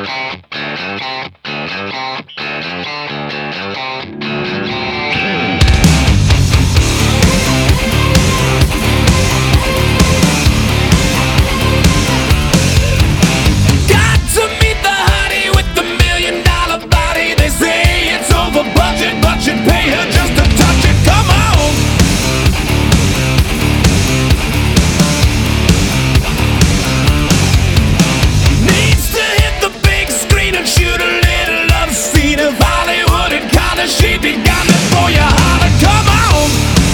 She'd be gone before you holler, come on.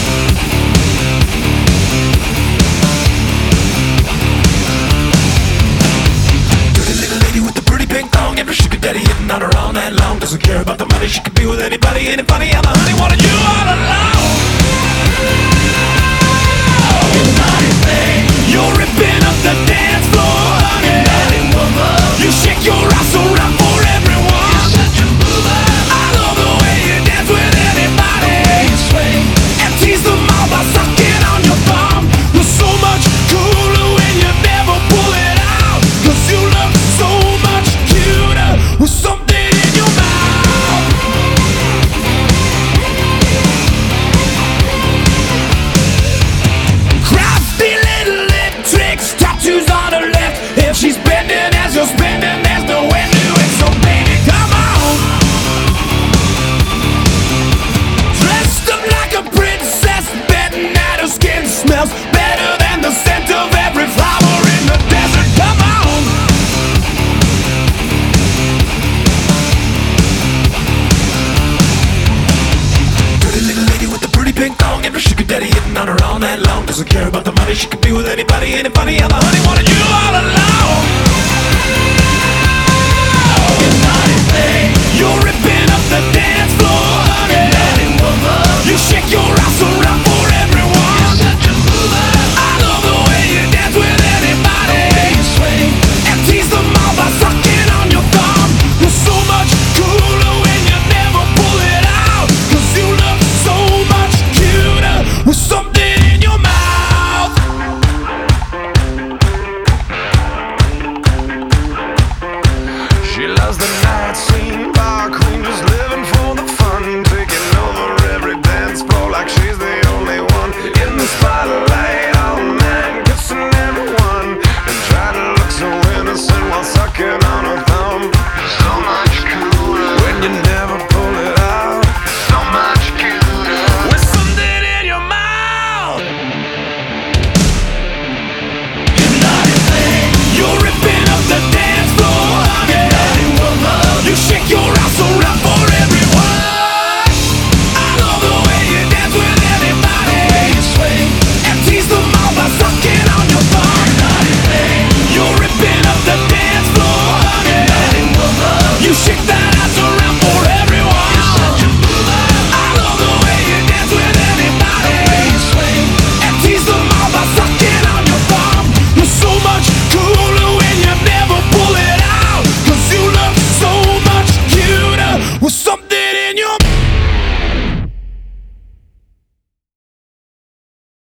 Dirty little lady with the pretty pink thong, every sugar daddy hitting on her all night long. Doesn't care about the money, she can be with anybody. Ain't it funny how the honey wanted you all along? You're ripping up the dance floor, honey. You shake your ass around for everyone. I love the way you dance with anybody, and tease them all by sucking on your thumb. You're so much cooler when you never pull it out, 'cause you look so much cuter with something in your mouth. Crafty little lip tricks, tattoos on her left. If she's bending as you're spending, there's no end to it. So baby, come on. Dressed up like a princess, betting that her skin smells better than the scent of every flower in the desert. Come on. Dirty little lady with the pretty pink thong, every sugar daddy hitting on her all night long. Doesn't care about the money, she can be with anybody. Ain't it funny how the honey